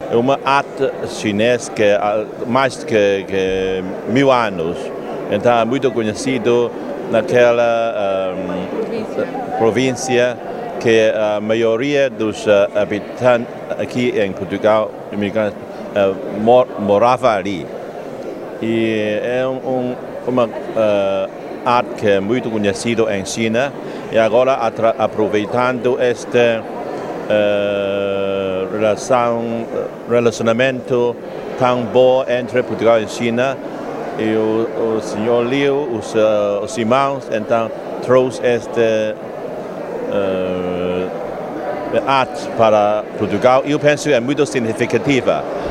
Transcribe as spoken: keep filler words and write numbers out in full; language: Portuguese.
é uma arte chinesa que há mais que, que mil anos, então é muito conhecido naquela um, província que a maioria dos uh, habitantes aqui em Portugal uh, mor, morava ali. E é um, um, uma uh, arte que é muito conhecida em China, e agora aproveitando esta uh, relação, relacionamento tão bom entre Portugal e China, e o, o senhor Liu, os, uh, os irmãos, então trouxe esta uh, arte para Portugal, e eu penso que é muito significativa.